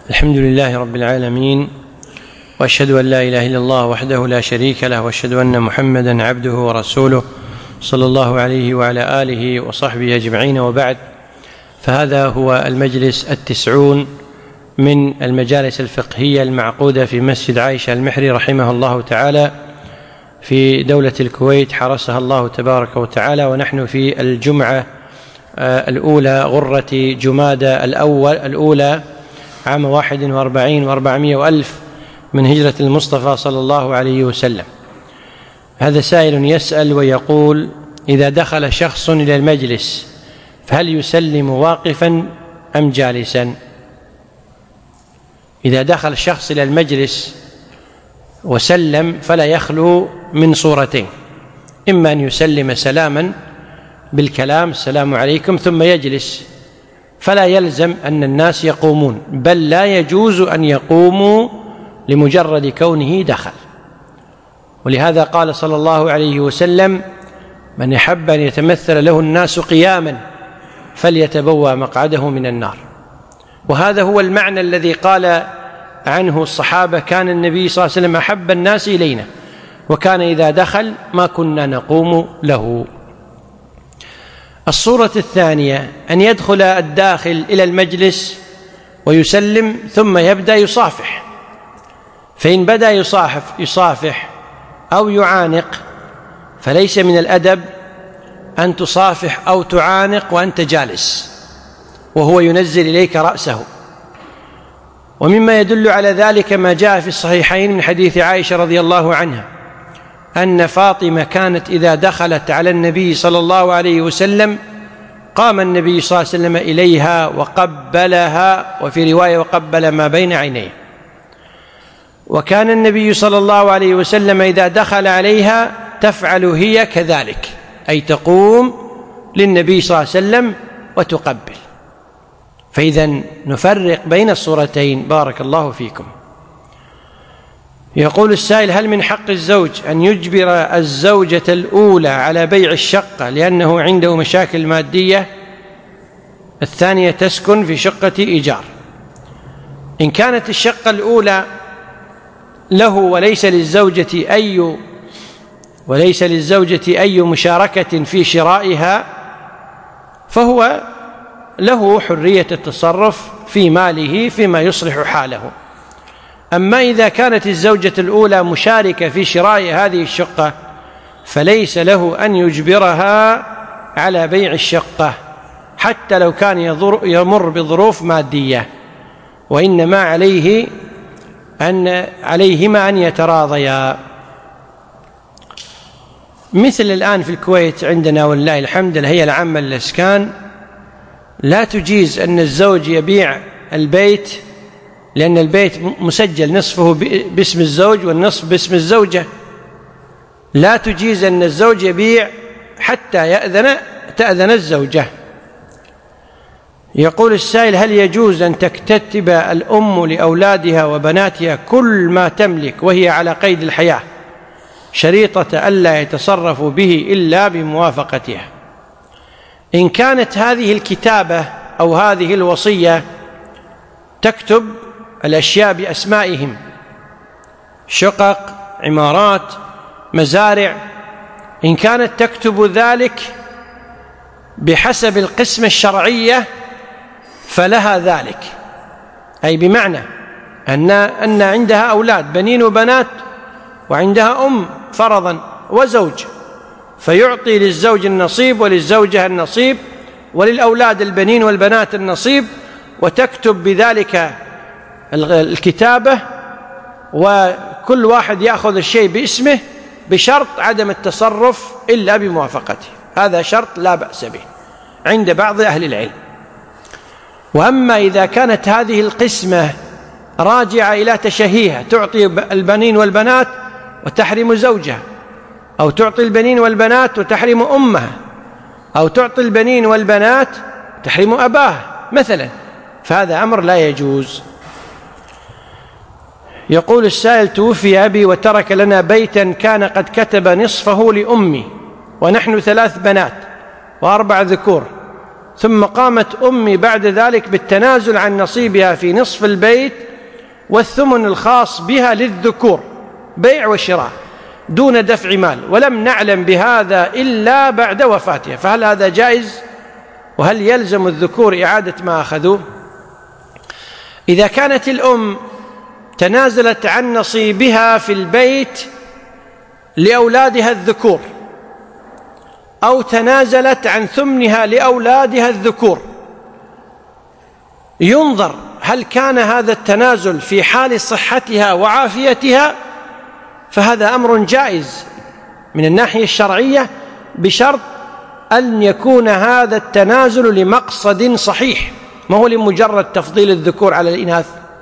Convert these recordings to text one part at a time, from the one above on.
الحمد لله رب العالمين، وأشهد أن لا إله إلا الله وحده لا شريك له، وأشهد أن محمدا عبده ورسوله صلى الله عليه وعلى آله وصحبه أجمعين، وبعد. فهذا هو المجلس 90 من المجالس الفقهية المعقودة في مسجد عائشة المحري رحمه الله تعالى في دولة الكويت حرسها الله تبارك وتعالى، ونحن في الجمعة الأولى غرة جمادى الأولى عام 41 و400 وألف من هجرة المصطفى صلى الله عليه وسلم. هذا سائل يسأل ويقول: إذا دخل شخص إلى المجلس فهل يسلم واقفا أم جالسا؟ إذا دخل شخص إلى المجلس وسلم فلا يخلو من صورتين: إما أن يسلم سلاما بالكلام السلام عليكم ثم يجلس، فلا يلزم أن الناس يقومون، بل لا يجوز أن يقوموا لمجرد كونه دخل. ولهذا قال صلى الله عليه وسلم: من يحب أن يتمثل له الناس قياما فليتبوأ مقعده من النار. وهذا هو المعنى الذي قال عنه الصحابة: كان النبي صلى الله عليه وسلم أحب الناس إلينا، وكان إذا دخل ما كنا نقوم له. الصورة الثانية أن يدخل الداخل إلى المجلس ويسلم ثم يبدأ يصافح، فإن بدأ يصافح أو يعانق فليس من الأدب أن تصافح أو تعانق وأنت جالس وهو ينزل إليك رأسه. ومما يدل على ذلك ما جاء في الصحيحين من حديث عائشة رضي الله عنها أن فاطمة كانت إذا دخلت على النبي صلى الله عليه وسلم قام النبي صلى الله عليه وسلم إليها وقبلها، وفي رواية وقبل ما بين عينيه. وكان النبي صلى الله عليه وسلم إذا دخل عليها تفعل هي كذلك، أي تقوم للنبي صلى الله عليه وسلم وتقبل. فإذا نفرق بين الصورتين. بارك الله فيكم. يقول السائل: هل من حق الزوج أن يجبر الزوجة الأولى على بيع الشقة لأنه عنده مشاكل مادية، الثانية تسكن في شقة إيجار؟ إن كانت الشقة الأولى له وليس للزوجة أي مشاركة في شرائها، فهو له حرية التصرف في ماله فيما يصلح حاله. أما إذا كانت الزوجة الأولى مشاركة في شراء هذه الشقة فليس له أن يجبرها على بيع الشقة حتى لو كان يمر بظروف مادية، وإنما عليهما أن يتراضيا. مثل الآن في الكويت عندنا ولله الحمد الهيئة العامة للإسكان لا تجيز أن الزوج يبيع البيت، لأن البيت مسجل نصفه باسم الزوج والنصف باسم الزوجة. لا تجيز أن الزوج يبيع حتى تأذن الزوجة. يقول السائل: هل يجوز أن تكتتب الأم لأولادها وبناتها كل ما تملك وهي على قيد الحياة شريطة ألا يتصرفوا به إلا بموافقتها؟ إن كانت هذه الكتابة أو هذه الوصية تكتب الأشياء بأسمائهم، شقق، عمارات، مزارع، إن كانت تكتب ذلك بحسب القسمة الشرعية فلها ذلك، أي بمعنى أن عندها أولاد بنين وبنات وعندها فرضا وزوج، فيعطي للزوج النصيب وللزوجة النصيب وللأولاد البنين والبنات النصيب، وتكتب بذلك الكتابة، وكل واحد يأخذ الشيء باسمه بشرط عدم التصرف إلا بموافقته. هذا شرط لا بأس به عند بعض أهل العلم. وأما إذا كانت هذه القسمة راجعة إلى تشهيها، تعطي البنين والبنات وتحرم زوجها، أو تعطي البنين والبنات وتحرم أمها، أو تعطي البنين والبنات تحرم أباها مثلا، فهذا أمر لا يجوز. يقول السائل: توفي أبي وترك لنا بيتا كان قد كتب نصفه لأمي، ونحن 3 بنات و4 ذكور، ثم قامت أمي بعد ذلك بالتنازل عن نصيبها في نصف البيت والثمن الخاص بها للذكور، بيع وشراء دون دفع مال، ولم نعلم بهذا إلا بعد وفاتها، فهل هذا جائز؟ وهل يلزم الذكور إعادة ما أخذوه؟ إذا كانت الأم تنازلت عن نصيبها في البيت لأولادها الذكور، أو تنازلت عن ثمنها لأولادها الذكور، ينظر هل كان هذا التنازل في حال صحتها وعافيتها، فهذا أمر جائز من الناحية الشرعية، بشرط أن يكون هذا التنازل لمقصد صحيح، ما هو لمجرد تفضيل الذكور على الإناث.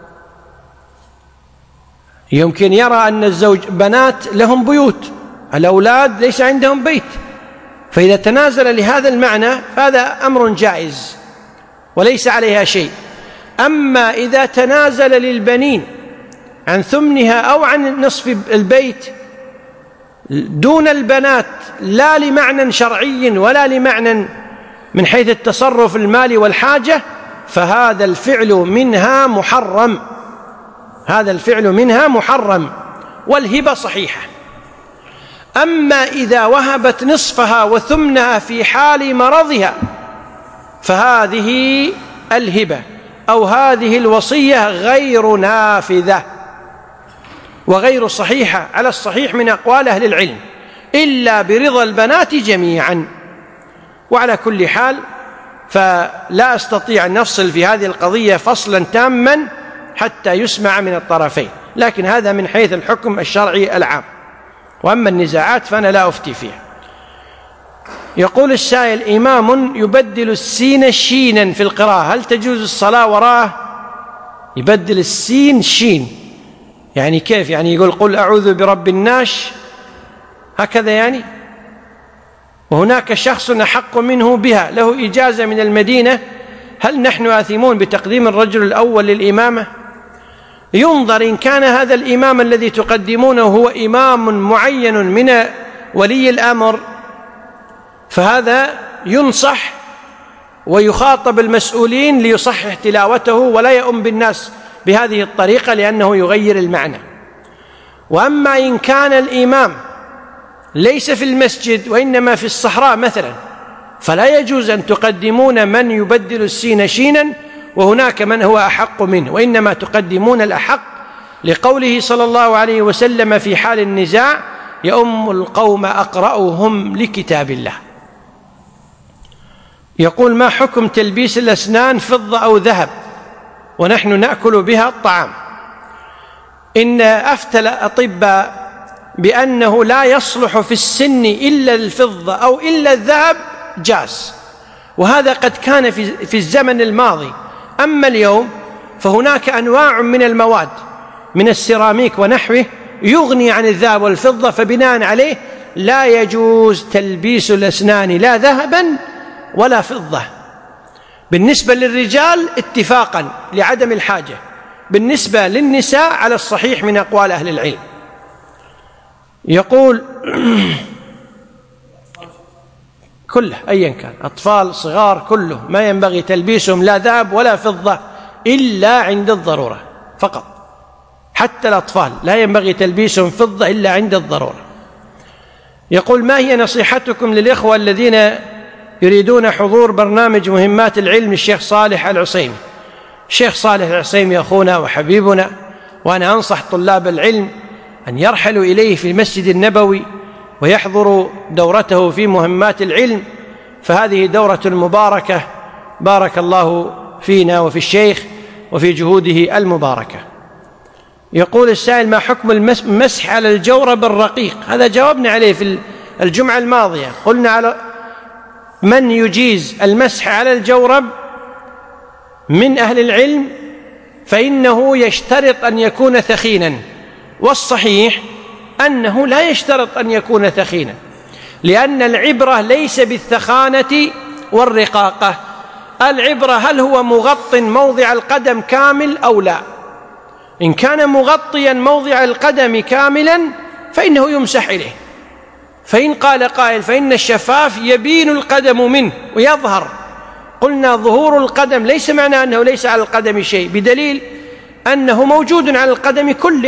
يمكن يرى أن الزوج بنات لهم بيوت، الأولاد ليس عندهم بيت، فإذا تنازل لهذا المعنى فهذا أمر جائز وليس عليها شيء. أما إذا تنازل للبنين عن ثمنها أو عن نصف البيت دون البنات، لا لمعنى شرعي ولا لمعنى من حيث التصرف المالي والحاجة، فهذا الفعل منها محرم، هذا الفعل منها محرم، والهبة صحيحة. أما إذا وهبت نصفها وثمنها في حال مرضها، فهذه الهبة أو هذه الوصية غير نافذة وغير صحيحة على الصحيح من أقوال أهل العلم، إلا برضا البنات جميعا. وعلى كل حال فلا أستطيع أن نفصل في هذه القضية فصلا تاما حتى يسمع من الطرفين، لكن هذا من حيث الحكم الشرعي العام، وأما النزاعات فأنا لا أفتي فيها. يقول السائل: إمام يبدل السين شينا في القراءة، هل تجوز الصلاة وراءه؟ يبدل السين شين، يعني كيف؟ يعني يقول قل أعوذ برب الناس هكذا يعني؟ وهناك شخص أحق منه بها، له إجازة من المدينة، هل نحن آثمون بتقديم الرجل الأول للإمامة؟ ينظر إن كان هذا الإمام الذي تقدمونه هو إمام معين من ولي الأمر، فهذا ينصح ويخاطب المسؤولين ليصحح تلاوته ولا يؤم بالناس بهذه الطريقة، لأنه يغير المعنى. وأما إن كان الإمام ليس في المسجد وإنما في الصحراء مثلا، فلا يجوز أن تقدمون من يبدل السين شينا وهناك من هو أحق منه، وإنما تقدمون الأحق، لقوله صلى الله عليه وسلم في حال النزاع: يؤم القوم أقرأهم لكتاب الله. يقول: ما حكم تلبيس الأسنان فضة أو ذهب ونحن نأكل بها الطعام؟ إن أفتى الأطباء بأنه لا يصلح في السن إلا الفضة أو إلا الذهب جاز، وهذا قد كان في الزمن الماضي. أما اليوم فهناك أنواع من المواد من السيراميك ونحوه يغني عن الذهب والفضة، فبناء عليه لا يجوز تلبيس الأسنان لا ذهبا ولا فضة. بالنسبة للرجال اتفاقا لعدم الحاجة، بالنسبة للنساء على الصحيح من أقوال أهل العلم. يقول: كله أيا كان، أطفال صغار كله ما ينبغي تلبيسهم لا ذهب ولا فضة إلا عند الضرورة فقط، حتى الأطفال لا ينبغي تلبيسهم فضة إلا عند الضرورة. يقول: ما هي نصيحتكم للإخوة الذين يريدون حضور برنامج مهمات العلم للشيخ صالح العصيمي؟ الشيخ صالح العصيمي أخونا وحبيبنا، وأنا أنصح طلاب العلم أن يرحلوا إليه في المسجد النبوي ويحضروا دورته في مهمات العلم، فهذه دورة مباركة، بارك الله فينا وفي الشيخ وفي جهوده المباركة. يقول السائل: ما حكم المسح على الجورب الرقيق؟ هذا جاوبنا عليه في الجمعة الماضية، قلنا على من يجيز المسح على الجورب من أهل العلم فإنه يشترط أن يكون ثخينا، والصحيح أنه لا يشترط أن يكون ثخينا، لأن العبرة ليس بالثخانة والرقاقة، العبرة هل هو مغطٍ موضع القدم كامل أو لا. إن كان مغطيا موضع القدم كاملا فإنه يمسح إليه، فإن قال قائل فإن الشفاف يبين القدم منه ويظهر قلنا ظهور القدم ليس معناه أنه ليس على القدم شيء، بدليل أنه موجود على القدم كله.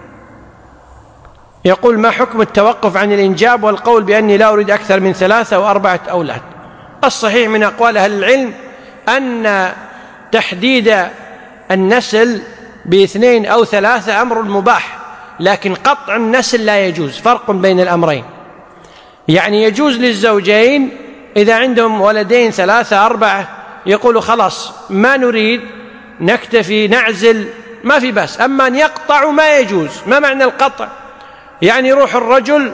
يقول: ما حكم التوقف عن الإنجاب والقول بأني لا أريد أكثر من 3 أو 4 أولاد؟ الصحيح من أقوال أهل العلم أن تحديد النسل ب2 أو 3 أمر مباح، لكن قطع النسل لا يجوز. فرق بين الأمرين، يعني يجوز للزوجين إذا عندهم ولدين 3 4 يقولوا خلاص ما نريد، نكتفي، نعزل، ما في بأس. أما أن يقطعوا ما يجوز. ما معنى القطع؟ يعني يروح الرجل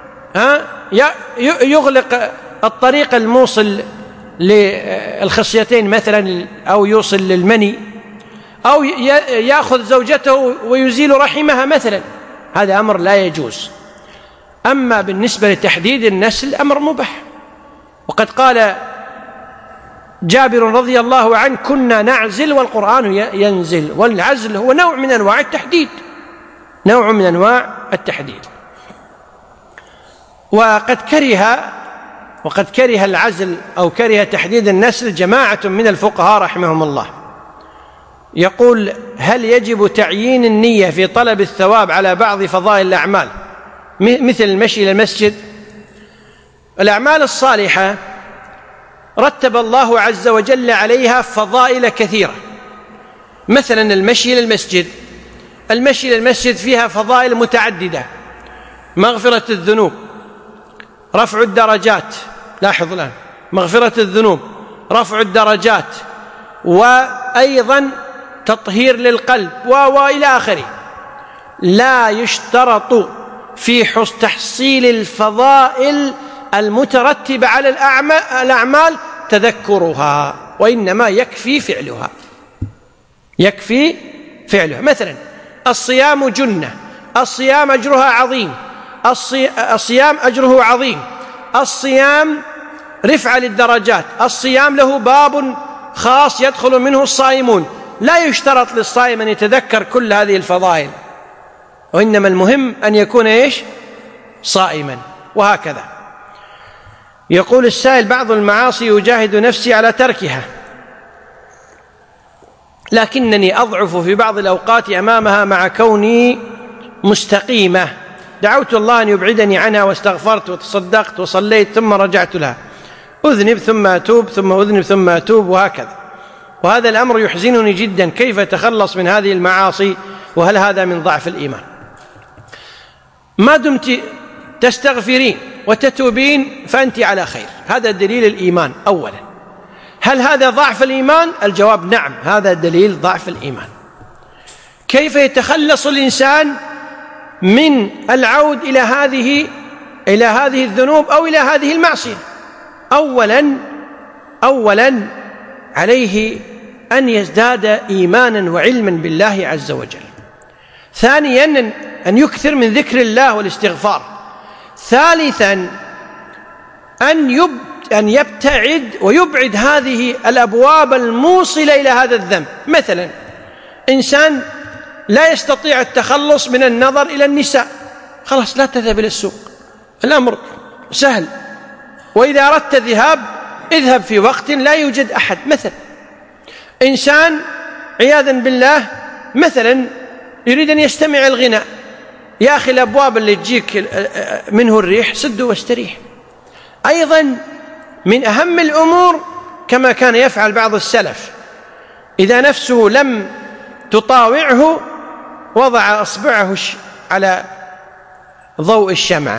يغلق الطريق الموصل للخصيتين مثلا، أو يوصل للمني، أو يأخذ زوجته ويزيل رحمها مثلا، هذا أمر لا يجوز. أما بالنسبة لتحديد النسل أمر مباح. وقد قال جابر رضي الله عنه: كنا نعزل والقرآن ينزل. والعزل هو نوع من أنواع التحديد، نوع من أنواع التحديد. وقد كره العزل أو كره تحديد النسل جماعة من الفقهاء رحمهم الله. يقول: هل يجب تعيين النية في طلب الثواب على بعض فضائل الأعمال مثل المشي إلى المسجد؟ الأعمال الصالحة رتب الله عز وجل عليها فضائل كثيرة. مثلا المشي إلى المسجد، المشي إلى المسجد فيها فضائل متعددة: مغفرة الذنوب، رفع الدرجات. لاحظ الآن: مغفرة الذنوب، رفع الدرجات، وأيضا تطهير للقلب، وإلى آخره. لا يشترط في تحصيل الفضائل المترتبة على الأعمال تذكرها، وإنما يكفي فعلها. يكفي فعلها. مثلا الصيام جنة، الصيام أجرها عظيم، الصيام أجره عظيم، الصيام رفع للدرجات، الصيام له باب خاص يدخل منه الصائمون. لا يشترط للصائم أن يتذكر كل هذه الفضائل، وإنما المهم أن يكون صائما. وهكذا. يقول السائل: بعض المعاصي يجاهد نفسي على تركها، لكنني أضعف في بعض الأوقات أمامها مع كوني مستقيمة. دعوت الله أن يبعدني عنها، واستغفرت وتصدقت وصليت ثم رجعت لها، أذنب ثم أتوب، ثم أذنب ثم أتوب، وهكذا. وهذا الأمر يحزنني جدا. كيف أتخلص من هذه المعاصي؟ وهل هذا من ضعف الإيمان؟ ما دمت تستغفرين وتتوبين فأنت على خير. هذا دليل الإيمان أولا. هل هذا ضعف الإيمان؟ الجواب نعم، هذا دليل ضعف الإيمان. كيف يتخلص الإنسان من العود إلى هذه الذنوب أو إلى هذه المعصية؟ أولا عليه أن يزداد إيمانا وعلما بالله عز وجل. ثانيا أن يكثر من ذكر الله والاستغفار. ثالثا أن يبتعد ويبعد هذه الأبواب الموصلة إلى هذا الذنب. مثلا إنسان لا يستطيع التخلص من النظر إلى النساء، خلاص لا تذهب إلى السوق، الأمر سهل. وإذا أردت الذهاب اذهب في وقت لا يوجد أحد. مثلا إنسان عياذا بالله مثلا يريد أن يستمع الغناء، يا أخي الأبواب اللي تجيك منه الريح سد واستريح. أيضا من أهم الأمور كما كان يفعل بعض السلف، إذا نفسه لم تطاوعه وضع أصبعه على ضوء الشمعة،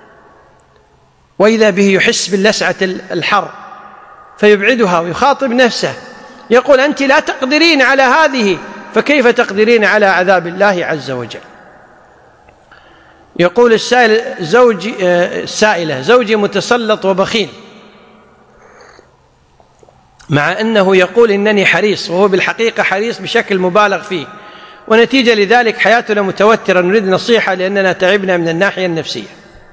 وإذا به يحس باللسعة الحر فيبعدها ويخاطب نفسه، يقول: أنت لا تقدرين على هذه، فكيف تقدرين على عذاب الله عز وجل؟ يقول السائلة: زوجي متسلط وبخيل، مع أنه يقول إنني حريص، وهو بالحقيقة حريص بشكل مبالغ فيه، ونتيجة لذلك حياتنا متوترة. نريد نصيحة لأننا تعبنا من الناحية النفسية.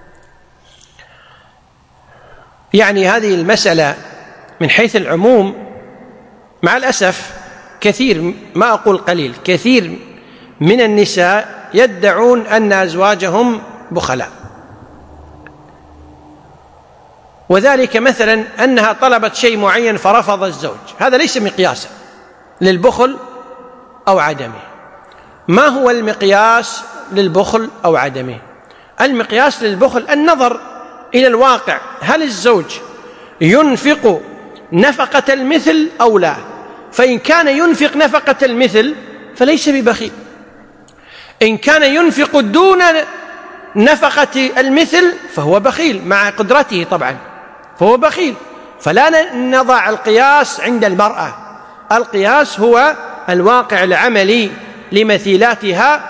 يعني هذه المسألة من حيث العموم مع الأسف كثير، ما أقول قليل، كثير من النساء يدعون أن أزواجهم بخلاء، وذلك مثلا أنها طلبت شيء معين فرفض الزوج، هذا ليس مقياسا للبخل أو عدمه. ما هو المقياس للبخل أو عدمه؟ المقياس للبخل النظر إلى الواقع، هل الزوج ينفق نفقة المثل أو لا؟ فإن كان ينفق نفقة المثل فليس ببخيل، إن كان ينفق دون نفقة المثل فهو بخيل مع قدرته طبعا، فهو بخيل. فلا نضع القياس عند المرأة، القياس هو الواقع العملي لمثيلاتها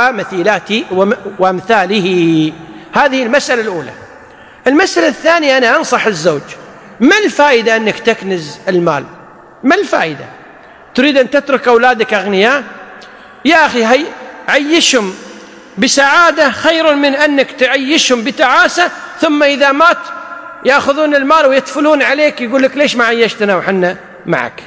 وأمثاله. هذه المسألة الأولى. المسألة الثانية، أنا أنصح الزوج، ما الفائدة أنك تكنز المال؟ ما الفائدة؟ تريد أن تترك أولادك أغنياء؟ يا أخي عيشهم بسعادة خير من أنك تعيشهم بتعاسة، ثم إذا مات يأخذون المال ويتفلون عليك، يقول لك ليش ما عيشتنا وحنا معك؟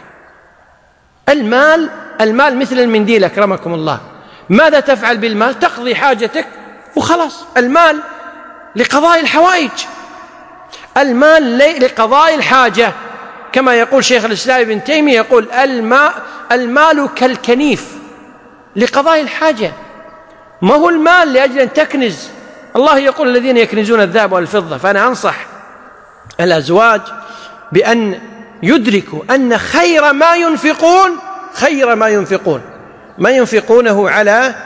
المال مثل المنديل أكرمكم الله، ماذا تفعل بالمال؟ تقضي حاجتك وخلاص. المال لقضاء الحوائج، المال لقضاء الحاجة، كما يقول شيخ الإسلام ابن تيمية، يقول المال كالكنيف لقضاء الحاجة، ما هو المال لأجل أن تكنز. الله يقول الذين يكنزون الذهب والفضة. فأنا أنصح الأزواج بأن يدركوا أن خير ما ينفقونه على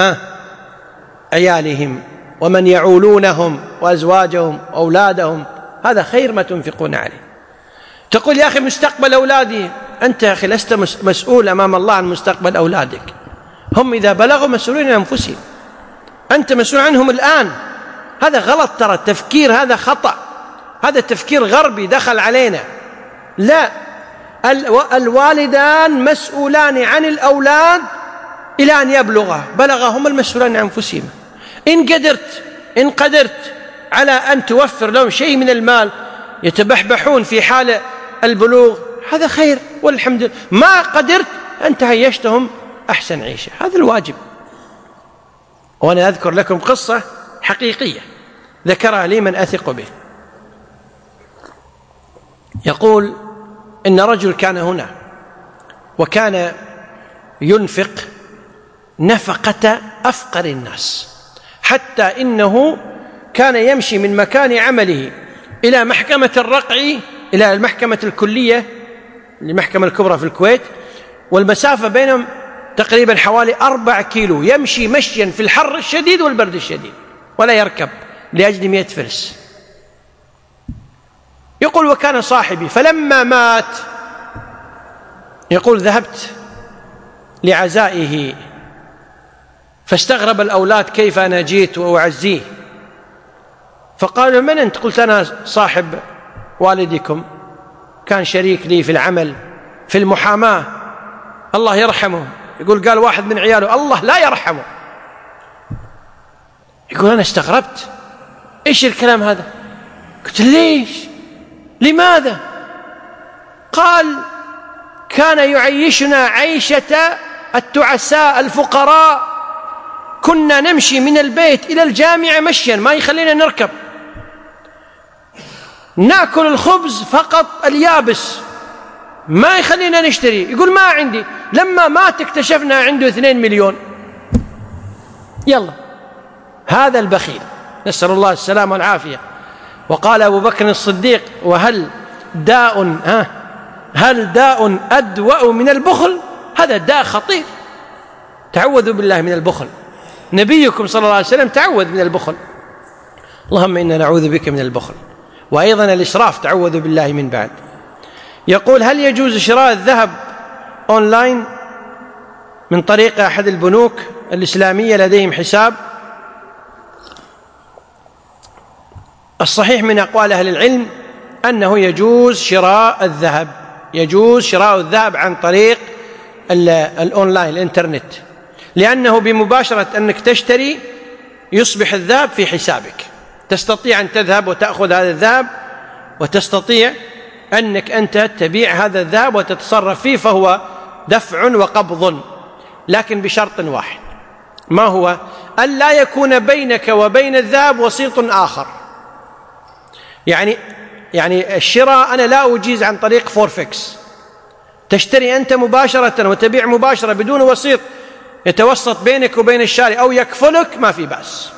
عيالهم ومن يعولونهم وأزواجهم وأولادهم، هذا خير ما تنفقون عليه. تقول يا أخي مستقبل أولادي، أنت يا أخي لست مسؤول أمام الله عن مستقبل أولادك، هم إذا بلغوا مسؤولين عن أنفسهم، أنت مسؤول عنهم الآن. هذا غلط، ترى التفكير هذا خطأ، هذا تفكير غربي دخل علينا. لا، الوالدان مسؤولان عن الأولاد إلى أن بلغ هم المسؤولان عن أنفسهم. إن قدرت على أن توفر لهم شيء من المال يتبحبحون في حال البلوغ، هذا خير والحمد لله. ما قدرت، أنت عيشتهم أحسن عيشة، هذا الواجب. وأنا أذكر لكم قصة حقيقية ذكرها لي من أثق به. يقول إن رجل كان هنا وكان ينفق نفقة أفقر الناس، حتى إنه كان يمشي من مكان عمله إلى محكمة الرقع، إلى المحكمة الكلية، المحكمة الكبرى في الكويت، والمسافة بينهم تقريبا حوالي 4 كيلو، يمشي مشيا في الحر الشديد والبرد الشديد ولا يركب لأجل 100 فرس. يقول وكان صاحبي فلما مات، يقول ذهبت لعزائه فاستغرب الأولاد كيف أنا جيت وأعزيه، فقالوا من أنت؟ قلت أنا صاحب والدكم، كان شريك لي في العمل في المحاماة، الله يرحمه. يقول قال واحد من عياله الله لا يرحمه. يقول أنا استغربت، إيش الكلام هذا؟ قلت ليش؟ لماذا؟ قال كان يعيشنا عيشة التعساء الفقراء، كنا نمشي من البيت إلى الجامعة مشيا، ما يخلينا نركب، نأكل الخبز فقط اليابس، ما يخلينا نشتري. يقول ما عندي، لما مات اكتشفنا عنده 2 مليون. يلا، هذا البخيل، نسأل الله السلامة والعافية. وقال أبو بكر الصديق وهل داء أدوأ من البخل؟ هذا داء خطير، تعوذوا بالله من البخل. نبيكم صلى الله عليه وسلم تعوذ من البخل، اللهم إنا نعوذ بك من البخل. وأيضا الإسراف تعوذ بالله من بعد. يقول هل يجوز شراء الذهب أونلاين من طريق أحد البنوك الإسلامية لديهم حساب؟ الصحيح من أقوال أهل العلم أنه يجوز شراء الذهب عن طريق الأونلاين الإنترنت، لأنه بمباشرة أنك تشتري يصبح الذهب في حسابك، تستطيع أن تذهب وتأخذ هذا الذهب، وتستطيع أنك أنت تبيع هذا الذهب وتتصرف فيه، فهو دفع وقبض، لكن بشرط واحد، ما هو؟ أن لا يكون بينك وبين الذهب وسيط آخر. يعني يعني الشراء أنا لا أجيز عن طريق فورفكس، تشتري أنت مباشرة وتبيع مباشرة بدون وسيط يتوسط بينك وبين الشاري أو يكفلك، ما في بأس،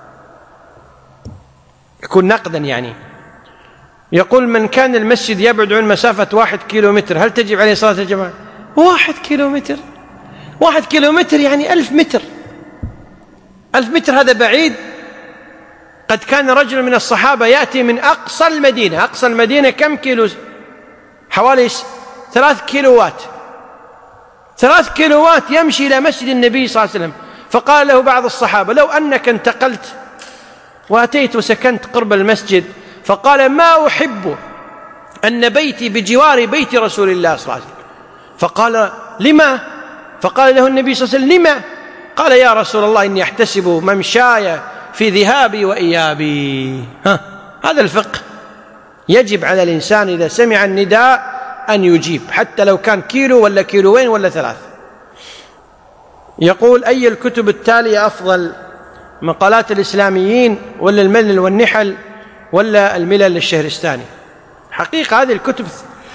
يكون نقدا. يعني يقول من كان المسجد يبعد عن مسافة 1 كيلومتر هل تجب عليه صلاة الجماعة؟ 1 كيلومتر، 1 كيلومتر يعني 1000 متر، 1000 متر هذا بعيد. قد كان رجل من الصحابة يأتي من أقصى المدينة، أقصى المدينة كم كيلو؟ حوالي 3 كيلوات، 3 كيلوات يمشي إلى مسجد النبي صلى الله عليه وسلم. فقال له بعض الصحابة لو أنك انتقلت وأتيت وسكنت قرب المسجد، فقال ما أحب أن بيتي بجوار بيت رسول الله صلى الله عليه وسلم. فقال لما؟ فقال له النبي صلى الله عليه وسلم لما؟ قال يا رسول الله إني أحتسب ممشاي في ذهابي وإيابي. هذا الفقه. يجب على الإنسان إذا سمع النداء أن يجيب حتى لو كان كيلو ولا كيلوين ولا 3. يقول أي الكتب التالية أفضل، مقالات الإسلاميين ولا الملل والنحل ولا الملل الشهرستاني؟ حقيقة هذه الكتب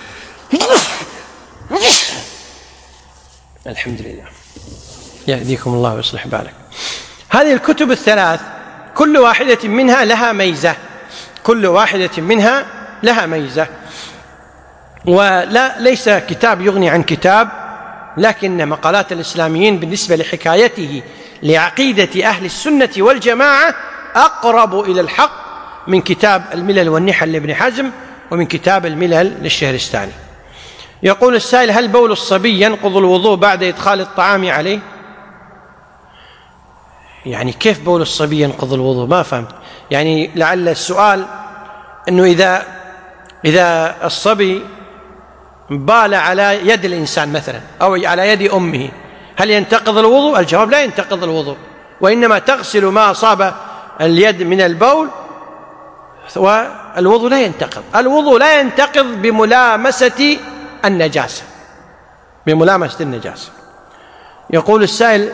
الحمد لله يهديكم الله ويصلح بالك. هذه الكتب الثلاث كل واحدة منها لها ميزة، كل واحدة منها لها ميزة، وليس كتاب يغني عن كتاب، لكن مقالات الإسلاميين بالنسبة لحكايته لعقيدة أهل السنة والجماعة أقرب إلى الحق من كتاب الملل والنحل لابن حزم ومن كتاب الملل للشهرستاني. يقول السائل هل بول الصبي ينقض الوضوء بعد إدخال الطعام عليه؟ يعني كيف بول الصبي ينقض الوضوء؟ ما فهمت. يعني لعل السؤال أنه إذا الصبي بال على يد الإنسان مثلا أو على يد أمه هل ينتقض الوضوء؟ الجواب لا ينتقض الوضوء، وإنما تغسل ما أصاب اليد من البول والوضوء لا ينتقض. الوضوء لا ينتقض بملامسة النجاسة، بملامسة النجاسة. يقول السائل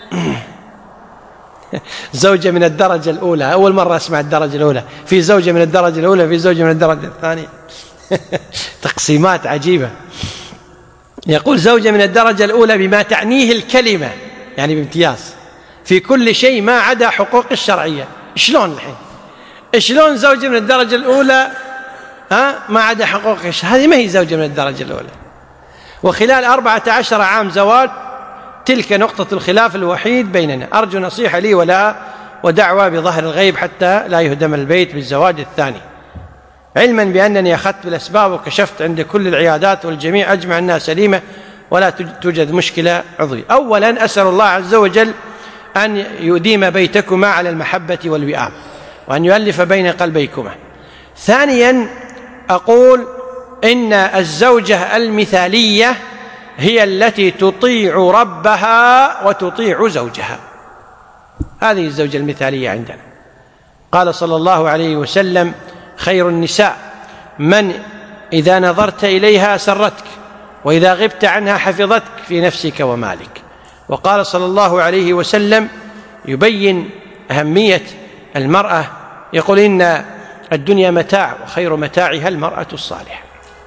زوجة من الدرجة الأولى، أول مرة أسمع الدرجة الأولى، في زوجة من الدرجة الأولى، في زوجة من الدرجة الثانية تقسيمات عجيبة. يقول زوجة من الدرجة الأولى بما تعنيه الكلمة، يعني بامتياز في كل شيء ما عدا حقوق الشرعية. شلون الحين؟ شلون زوجة من الدرجة الأولى ما عدا حقوق الشرعية؟ هذه ما هي زوجة من الدرجة الأولى. وخلال 14 عام زواج تلك نقطة الخلاف الوحيد بيننا. أرجو نصيحة لي ولا ودعوة بظهر الغيب حتى لا يهدم البيت بالزواج الثاني، علما بأنني أخذت بالأسباب وكشفت عند كل العيادات والجميع أجمع أنها سليمة ولا توجد مشكلة عضوية. أولا أسأل الله عز وجل أن يديم بيتكما على المحبة والوئام وأن يؤلف بين قلبيكما. ثانيا أقول إن الزوجة المثالية هي التي تطيع ربها وتطيع زوجها، هذه الزوجة المثالية عندنا. قال صلى الله عليه وسلم خير النساء من إذا نظرت إليها سرتك وإذا غبت عنها حفظتك في نفسك ومالك. وقال صلى الله عليه وسلم يبين أهمية المرأة، يقول إن الدنيا متاع وخير متاعها المرأة الصالحة.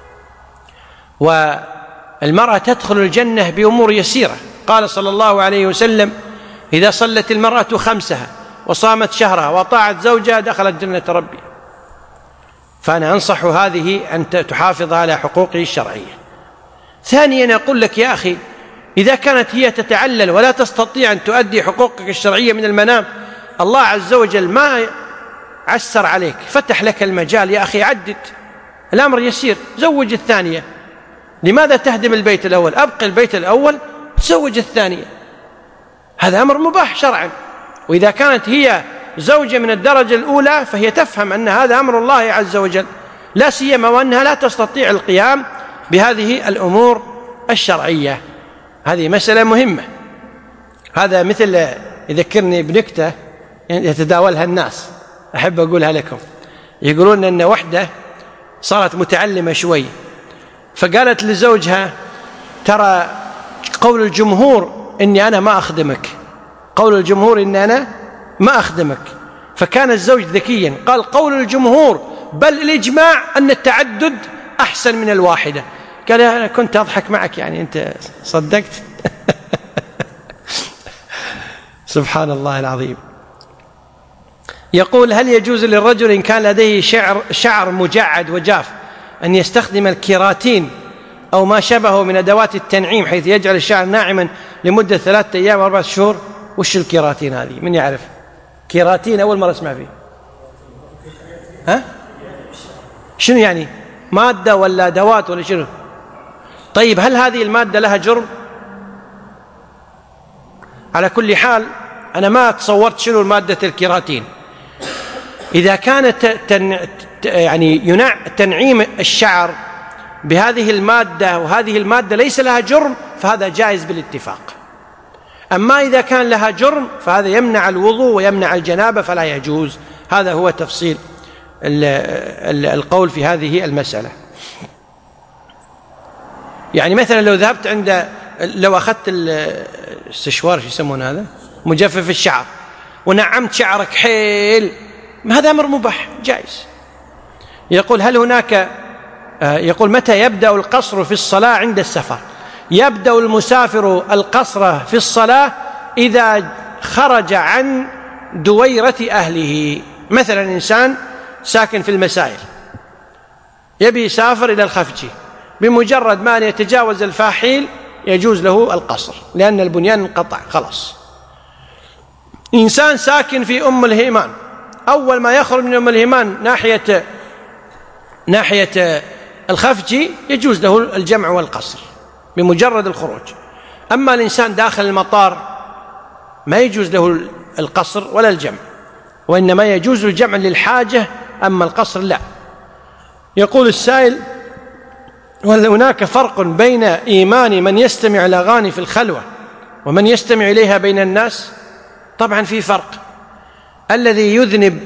والمرأة تدخل الجنة بأمور يسيرة. قال صلى الله عليه وسلم إذا صلت المرأة 5 وصامت شهرها وطاعت زوجها دخلت جنة ربي. فأنا أنصح هذه أن تحافظ على حقوقه الشرعية. ثانيا أقول لك يا أخي إذا كانت هي تتعلل ولا تستطيع أن تؤدي حقوقك الشرعية من المنام، الله عز وجل ما عسر عليك، فتح لك المجال يا أخي، عدد الأمر يسير، زوج الثانية. لماذا تهدم البيت الأول؟ أبقي البيت الأول تزوج الثانية، هذا أمر مباح شرعا. وإذا كانت هي زوجة من الدرجة الأولى فهي تفهم أن هذا أمر الله عز وجل، لا سيما وأنها لا تستطيع القيام بهذه الأمور الشرعية. هذه مسألة مهمة. هذا مثل يذكرني بنكتة يتداولها الناس، أحب أقولها لكم. يقولون أن وحدة صارت متعلمة شوي، فقالت لزوجها ترى قول الجمهور إني أنا ما أخدمك، قول الجمهور إني أنا ما أخدمك. فكان الزوج ذكيا قال قول الجمهور بل الإجماع أن التعدد أحسن من الواحدة. قال أنا كنت أضحك معك، يعني أنت صدقت. سبحان الله العظيم. يقول: هل يجوز للرجل إن كان لديه شعر مجعد وجاف أن يستخدم الكيراتين أو ما شبهه من أدوات التنعيم حيث يجعل الشعر ناعما لمدة 3 أيام و4 شهور؟ وش الكيراتين هذه؟ من يعرف؟ كيراتين أول مرة أسمع فيه. ها؟ شنو يعني؟ مادة ولا أدوات ولا شنو؟ طيب هل هذه المادة لها جرم؟ على كل حال أنا ما تصورت شنو مادة الكيراتين. إذا كانت يعني تنعيم الشعر بهذه المادة وهذه المادة ليس لها جرم فهذا جائز بالاتفاق. أما إذا كان لها جرم فهذا يمنع الوضوء ويمنع الجنابة فلا يجوز. هذا هو تفصيل القول في هذه المسألة. يعني مثلا لو أخذت السشوار، شو يسمون هذا، مجفف الشعر، ونعمت شعرك حيل، هذا أمر مباح جائز. يقول: هل هناك يقول: متى يبدأ القصر في الصلاة عند السفر؟ يبدأ المسافر القصر في الصلاة إذا خرج عن دويرة أهله. مثلا إنسان ساكن في المسائل يبي يسافر إلى الخفجي، بمجرد ما أن يتجاوز الفاحيل يجوز له القصر لأن البنيان انقطع خلاص. إنسان ساكن في أم الهيمان، أول ما يخرج من أم الهيمان ناحية الخفجي يجوز له الجمع والقصر بمجرد الخروج. أما الإنسان داخل المطار ما يجوز له القصر ولا الجمع، وإنما يجوز الجمع للحاجة، أما القصر لا. يقول السائل: وهل هناك فرق بين إيمان من يستمع الأغاني في الخلوة ومن يستمع إليها بين الناس؟ طبعا في فرق. الذي يذنب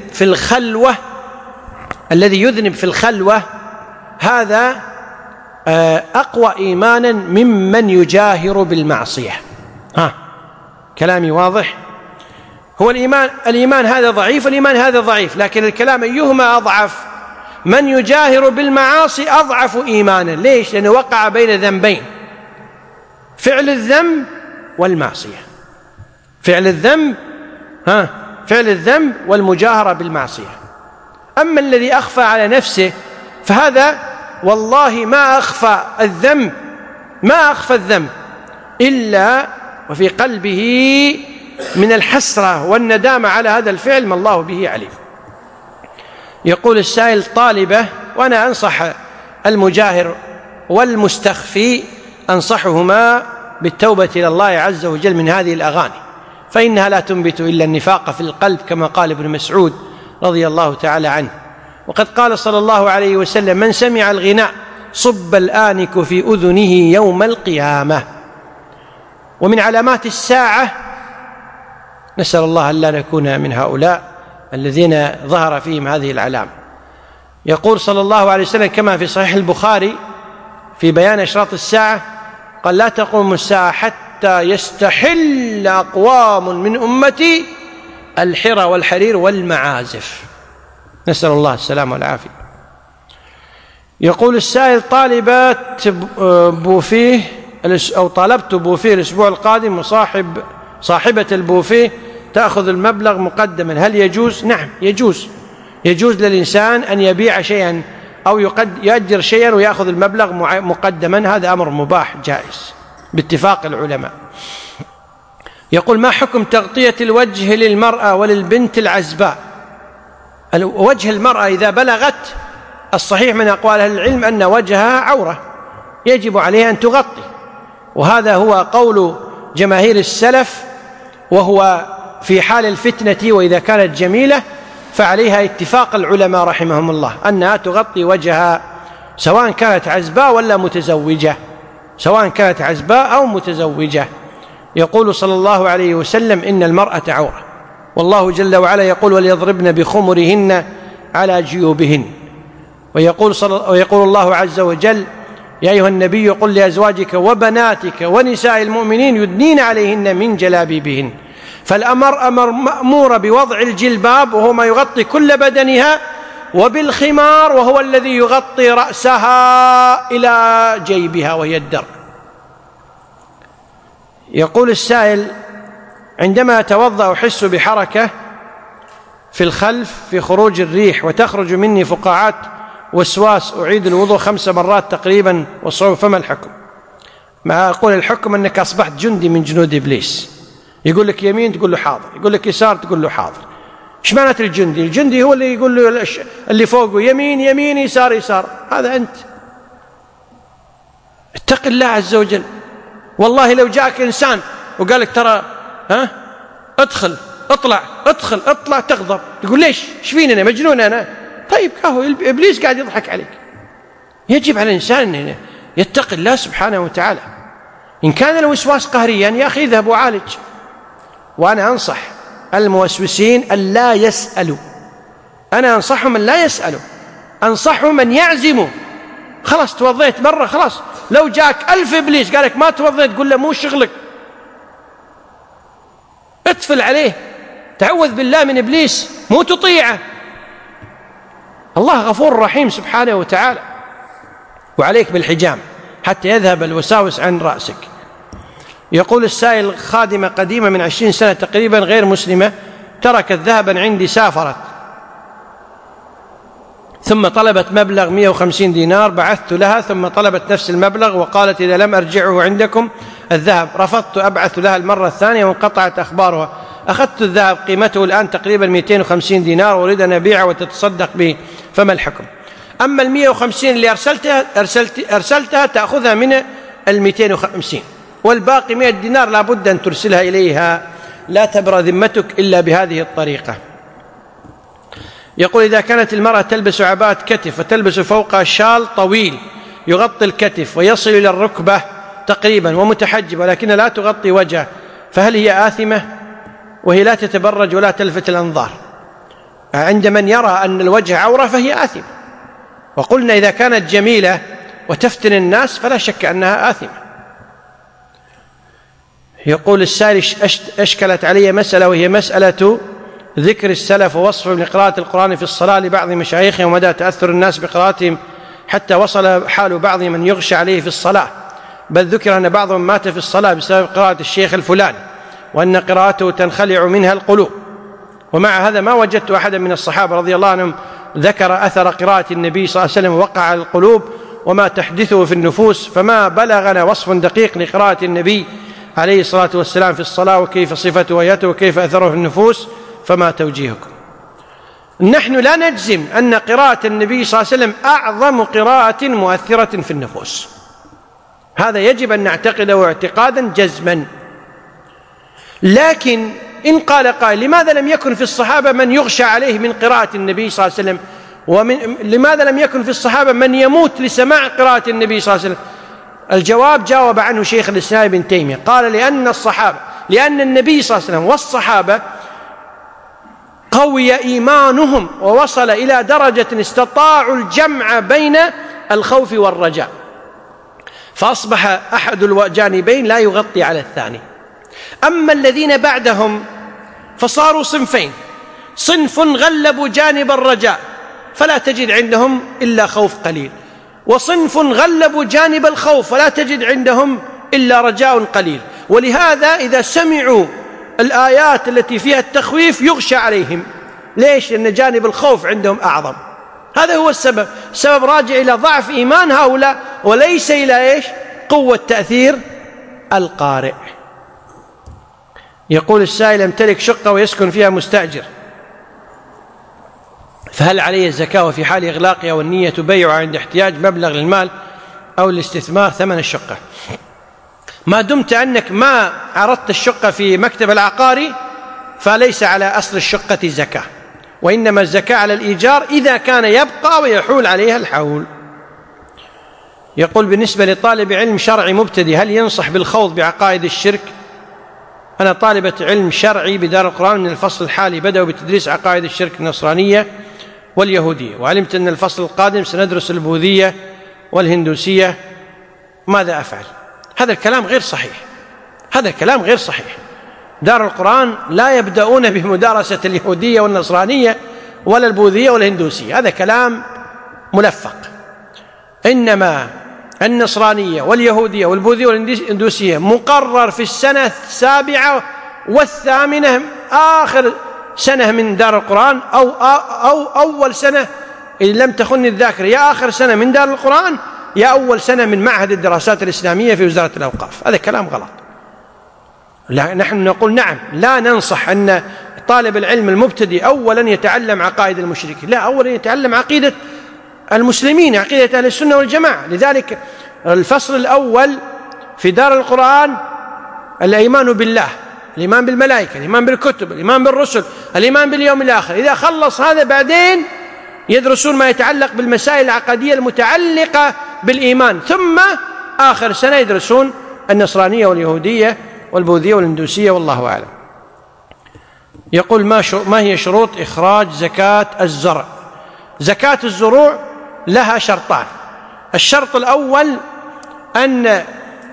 في الخلوة هذا أقوى إيمانا ممن يجاهر بالمعصية. كلامي واضح؟ هو الإيمان هذا ضعيف والإيمان هذا ضعيف، لكن الكلام أيهما أضعف؟ من يجاهر بالمعاصي أضعف إيمانا. ليش؟ لأنه وقع بين ذنبين: فعل الذنب والمعصية. فعل الذنب والمجاهرة بالمعصية. أما الذي أخفى على نفسه فهذا والله ما أخفى الذنب إلا وفي قلبه من الحسرة والندامة على هذا الفعل ما الله به عليم. يقول السائل: طالبة وأنا أنصح المجاهر والمستخفي أنصحهما بالتوبة إلى الله عز وجل من هذه الأغاني، فإنها لا تنبت إلا النفاق في القلب كما قال ابن مسعود رضي الله تعالى عنه. وقد قال صلى الله عليه وسلم: من سمع الغناء صب الآنك في أذنه يوم القيامة. ومن علامات الساعة، نسأل الله أن لا نكون من هؤلاء الذين ظهر فيهم هذه العلامة. يقول صلى الله عليه وسلم كما في صحيح البخاري في بيان أشراط الساعة قال: لا تقوم الساعة حتى يستحل أقوام من أمتي الحرى والحرير والمعازف. نسأل الله السلامة والعافية. يقول السائل: طالبت بوفيه أو طالبت بوفيه الأسبوع القادم، صاحبة البوفيه تأخذ المبلغ مقدما، هل يجوز؟ نعم يجوز للإنسان أن يبيع شيئا أو يؤجر شيئا ويأخذ المبلغ مقدما، هذا أمر مباح جائز باتفاق العلماء. يقول: ما حكم تغطية الوجه للمرأة وللبنت العزباء؟ وجه المرأة إذا بلغت، الصحيح من أقوال أهل العلم أن وجهها عورة يجب عليها أن تغطي، وهذا هو قول جماهير السلف، وهو في حال الفتنة وإذا كانت جميلة فعليها اتفاق العلماء رحمهم الله أنها تغطي وجهها سواء كانت عزباء ولا متزوجة، أو متزوجة. يقول صلى الله عليه وسلم: إن المرأة عورة، والله جل وعلا يقول: وليضربن بخمرهن على جيوبهن. ويقول الله عز وجل: يا أيها النبي قل لأزواجك وبناتك ونساء المؤمنين يدنين عليهن من جلابيبهن. فالأمر مأمور بوضع الجلباب وهو ما يغطي كل بدنها، وبالخمار وهو الذي يغطي رأسها إلى جيبها وهي الدرع. يقول السائل: عندما أتوضأ أحس بحركة في الخلف في خروج الريح وتخرج مني فقاعات وسواس، أعيد الوضوء 5 مرات تقريبا والصعوبة، فما الحكم؟ ما أقول الحكم أنك أصبحت جندي من جنود إبليس، يقول لك يمين تقول له حاضر، يقول لك يسار تقول له حاضر. إيش معنى الجندي؟ الجندي هو اللي يقول له اللي فوقه يمين يمين يسار يسار، هذا أنت. اتق الله عز وجل. والله لو جاءك إنسان وقال لك ترى ادخل اطلع ادخل اطلع، تغضب، تقول ليش؟ ايش فيني انا؟ مجنون انا؟ طيب كهو ابليس قاعد يضحك عليك. يجب على الانسان ان يتقي الله سبحانه وتعالى. ان كان الوسواس قهريا يا اخي اذهب وعالج. وانا انصح الموسوسين ان لا يسالوا، انا انصحهم ان لا يسالوا، انصحهم ان يعزموا. خلاص توضيت مره، خلاص لو جاك 1000 ابليس قال لك ما توضيت، قل له مو شغلك، اتفل عليه، تعوذ بالله من إبليس، مو تطيعه. الله غفور رحيم سبحانه وتعالى. وعليك بالحجام حتى يذهب الوساوس عن رأسك. يقول السائل: خادمة قديمة من 20 سنة تقريبا غير مسلمة تركت ذهبا عندي، سافرت ثم طلبت مبلغ 150 دينار، بعثت لها ثم طلبت نفس المبلغ وقالت إذا لم أرجعه عندكم الذهب. رفضت أبعث لها المرة الثانية وانقطعت أخبارها. أخذت الذهب قيمته الآن تقريبا 250 دينار وأريد أن أبيعه وتتصدق به، فما الحكم؟ أما 150 اللي أرسلتها تأخذها من 250، والباقي 100 دينار لابد أن ترسلها إليها، لا تبرأ ذمتك إلا بهذه الطريقة. يقول: إذا كانت المرأة تلبس عباءة كتف وتلبس فوقها شال طويل يغطي الكتف ويصل إلى الركبة تقريبا ومتحجبة ولكن لا تغطي وجهه، فهل هي آثمة وهي لا تتبرج ولا تلفت الأنظار؟ عند من يرى أن الوجه عورة فهي آثمة، وقلنا إذا كانت جميلة وتفتن الناس فلا شك أنها آثمة. يقول السائل: أشكلت علي مسألة، وهي مسألة ذكر السلف ووصفهم لقراءة القرآن في الصلاة لبعض مشايخهم ومدى تأثر الناس بقراءتهم، حتى وصل حال بعضهم من يغشى عليه في الصلاة، بل ذكر أن بعضهم مات في الصلاة بسبب قراءة الشيخ الفلاني وأن قراءته تنخلع منها القلوب. ومع هذا ما وجدت أحدا من الصحابة رضي الله عنهم ذكر أثر قراءة النبي صلى الله عليه وسلم وقع على القلوب وما تحدثه في النفوس، فما بلغنا وصف دقيق لقراءة النبي عليه الصلاة والسلام في الصلاة وكيف صفته وآياته وكيف أثره في النفوس، فما توجيهكم؟ نحن لا نجزم أن قراءة النبي صلى الله عليه وسلم أعظم قراءة مؤثرة في النفوس، هذا يجب أن نعتقده اعتقادا جزما. لكن إن قال قائل: لماذا لم يكن في الصحابة من يغشى عليه من قراءة النبي صلى الله عليه وسلم، لماذا لم يكن في الصحابة من يموت لسماع قراءة النبي صلى الله عليه وسلم؟ الجواب جاوب عنه شيخ الإسلام ابن تيمية، قال: لأن النبي صلى الله عليه وسلم والصحابة قوي إيمانهم ووصل إلى درجة استطاعوا الجمع بين الخوف والرجاء، فأصبح أحد الجانبين لا يغطي على الثاني. أما الذين بعدهم فصاروا صنفين: صنف غلبوا جانب الرجاء فلا تجد عندهم إلا خوف قليل، وصنف غلبوا جانب الخوف فلا تجد عندهم إلا رجاء قليل. ولهذا إذا سمعوا الآيات التي فيها التخويف يغشى عليهم. ليش؟ لأن جانب الخوف عندهم أعظم. هذا هو السبب. السبب راجع إلى ضعف إيمان هؤلاء وليس إلى قوة تأثير القارئ. يقول السائل: امتلك شقة ويسكن فيها مستأجر، فهل عليه الزكاة وفي حال إغلاقها والنية بيعها عند احتياج مبلغ للمال أو الاستثمار ثمن الشقة؟ ما دمت أنك ما عرضت الشقة في مكتب العقاري فليس على أصل الشقة زكاة، وإنما الزكاة على الإيجار إذا كان يبقى ويحول عليها الحول. يقول: بالنسبة لطالب علم شرعي مبتدئ هل ينصح بالخوض بعقائد الشرك؟ أنا طالبة علم شرعي بدار القرآن، من الفصل الحالي بدأوا بتدريس عقائد الشرك النصرانية واليهودية، وعلمت أن الفصل القادم سندرس البوذية والهندوسية، ماذا أفعل؟ هذا الكلام غير صحيح، هذا الكلام غير صحيح. دار القرآن لا يبدأون بمدارسة اليهودية والنصرانية ولا البوذية ولا الهندوسية، هذا كلام ملفق. إنما النصرانية واليهودية والبوذية والهندوسية مقرر في السنة 7 و8 آخر سنة من دار القرآن أو أول سنة إن لم تخن الذاكرة، يا آخر سنة من دار القرآن يا أول سنة من معهد الدراسات الإسلامية في وزارة الأوقاف. هذا كلام غلط. نحن نقول نعم، لا ننصح أن طالب العلم المبتدئ أولا يتعلم عقائد المشركين، لا، أولا يتعلم عقيدة المسلمين، عقيدة أهل السنة والجماعة. لذلك الفصل الأول في دار القرآن الإيمان بالله، الإيمان بالملائكة، الإيمان بالكتب، الإيمان بالرسل، الإيمان باليوم الآخر. إذا خلص هذا بعدين يدرسون ما يتعلق بالمسائل العقدية المتعلقة بالإيمان، ثم آخر سنة يدرسون النصرانية واليهودية والبوذية والهندوسية، والله أعلم. يقول ما هي شروط إخراج زكاة الزرع؟ زكاة الزروع لها شرطان. الشرط الأول أن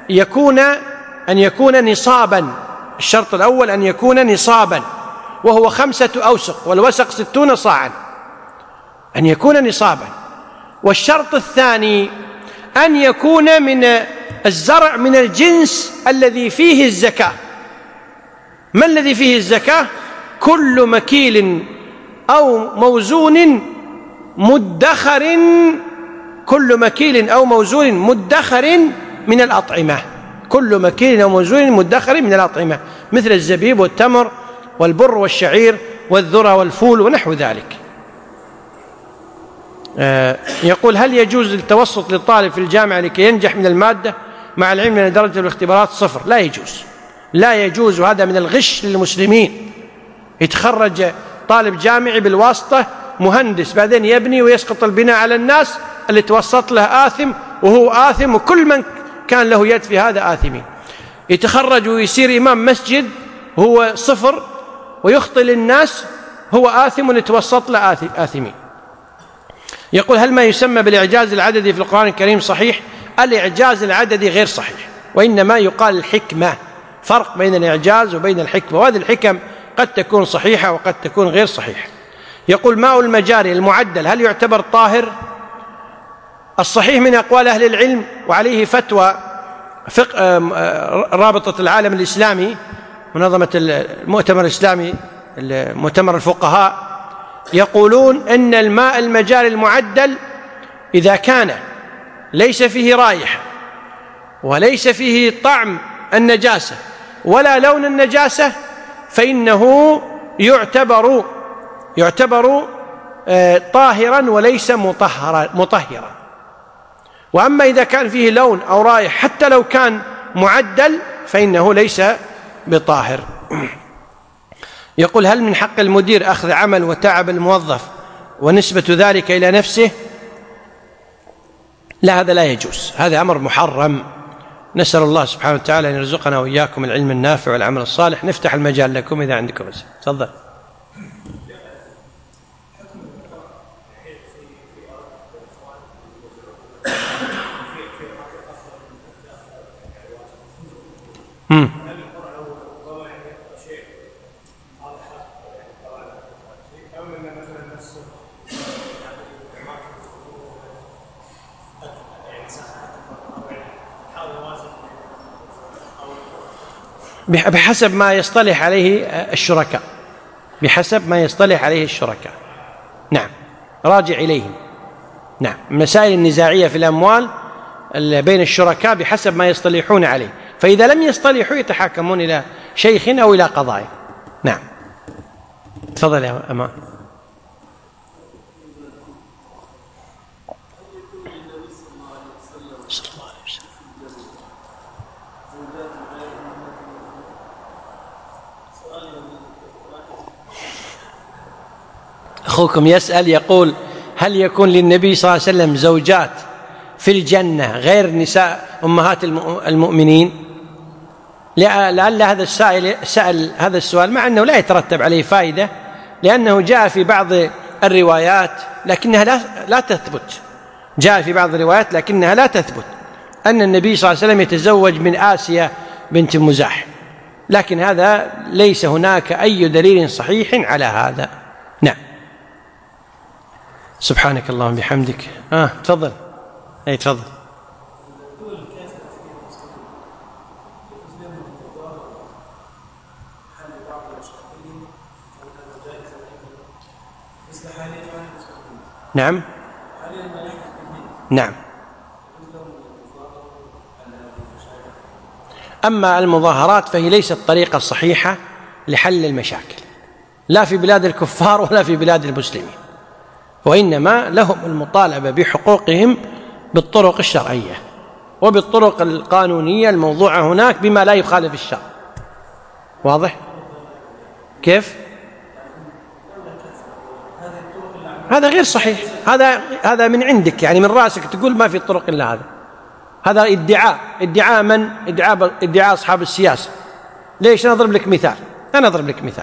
يكون نصابا. الشرط الأول أن يكون نصابا، وهو 5 أوسق، والوسق 60 صاعا، أن يكون نصابا. والشرط الثاني أن يكون من الزرع من الجنس الذي فيه الزكاة. ما الذي فيه الزكاة؟ كل مكيل أو موزون مدخر، كل مكيل أو موزون مدخر من الأطعمة، كل مكيل أو موزون مدخر من الأطعمة، مثل الزبيب والتمر والبر والشعير والذرة والفول ونحو ذلك. يقول هل يجوز التوسط للطالب في الجامعة لكي ينجح من المادة مع العلم أن درجة الاختبارات 0؟ لا يجوز، لا يجوز، وهذا من الغش للمسلمين. يتخرج طالب جامعي بالواسطة مهندس، بعدين يبني ويسقط البناء على الناس، اللي توسط له آثم وهو آثم، وكل من كان له يد في هذا آثمين. يتخرج ويصير إمام مسجد هو 0 ويخطئ للناس، هو آثم ويتوسط له آثمين. يقول هل ما يسمى بالإعجاز العددي في القرآن الكريم صحيح؟ الإعجاز العددي غير صحيح، وإنما يقال الحكمة. فرق بين الإعجاز وبين الحكمة، وهذه الحكم قد تكون صحيحة وقد تكون غير صحيحة. يقول ماء المجاري المعدل هل يعتبر طاهر؟ الصحيح من أقوال أهل العلم، وعليه فتوى رابطة العالم الإسلامي، منظمة المؤتمر الإسلامي، مؤتمر الفقهاء، يقولون أن الماء المجاري المعدل إذا كان ليس فيه رائحة وليس فيه طعم النجاسة ولا لون النجاسة فإنه يعتبر طاهرا وليس مطهرا. وأما إذا كان فيه لون أو رائحة حتى لو كان معدل فإنه ليس بطاهر. يقول هل من حق المدير أخذ عمل وتعب الموظف ونسبة ذلك إلى نفسه؟ لا، هذا لا يجوز، هذا أمر محرم. نسأل الله سبحانه وتعالى أن يرزقنا وإياكم العلم النافع والعمل الصالح. نفتح المجال لكم إذا عندكم أسئلة، تفضل. بحسب ما يصطلح عليه الشركاء، بحسب ما يصطلح عليه الشركاء. نعم، راجع إليهم. نعم، المسائل النزاعية في الأموال بين الشركاء بحسب ما يصطلحون عليه، فإذا لم يصطلحوا يتحاكمون إلى شيخ أو إلى قضاء. نعم، تفضل يا أمان. أخوكم يسأل يقول هل يكون للنبي صلى الله عليه وسلم زوجات في الجنة غير نساء أمهات المؤمنين؟ لعل هذا السائل سأل هذا السؤال مع أنه لا يترتب عليه فائدة، لأنه جاء في بعض الروايات لكنها لا تثبت، جاء في بعض الروايات لكنها لا تثبت أن النبي صلى الله عليه وسلم يتزوج من آسيا بنت مزاح، لكن هذا ليس هناك أي دليل صحيح على هذا. نعم. سبحانك اللهم بحمدك. تفضل. أي تفضل. نعم نعم. أما المظاهرات فهي ليست طريقة صحيحة لحل المشاكل، لا في بلاد الكفار ولا في بلاد المسلمين، وإنما لهم المطالبة بحقوقهم بالطرق الشرعية وبالطرق القانونية الموضوعة هناك بما لا يخالف الشرع. واضح؟ كيف؟ هذا غير صحيح، هذا من عندك، يعني من رأسك تقول ما في طرق إلا هذا ادعاء من؟ ادعاء أصحاب السياسة. ليش؟ أنا أضرب لك مثال.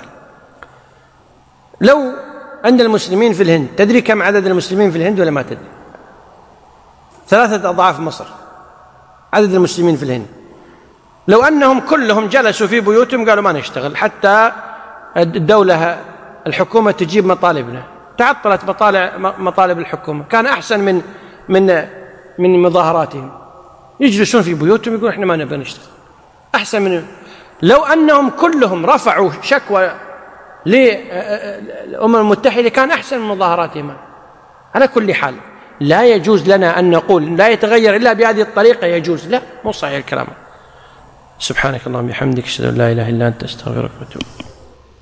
لو عند المسلمين في الهند، تدري كم عدد المسلمين في الهند ولا ما تدري؟ 3 أضعاف مصر عدد المسلمين في الهند. لو أنهم كلهم جلسوا في بيوتهم قالوا ما نشتغل حتى الدولة الحكومة تجيب مطالبنا، تعطلت مطالب الحكومة، كان أحسن من مظاهراتهم. يجلسون في بيوتهم يقولون إحنا ما نبغى نشتغل، أحسن من. لو أنهم كلهم رفعوا شكوى للأمم المتحدة كان أحسن من مظاهراتهم. على كل حال لا يجوز لنا أن نقول لا يتغير إلا بهذه الطريقة، يجوز، لا، مو صحيح الكلام. سبحانك اللهم وبحمدك، أشهد أن لا إله إلا أنت، أستغفرك وأتوب إليك.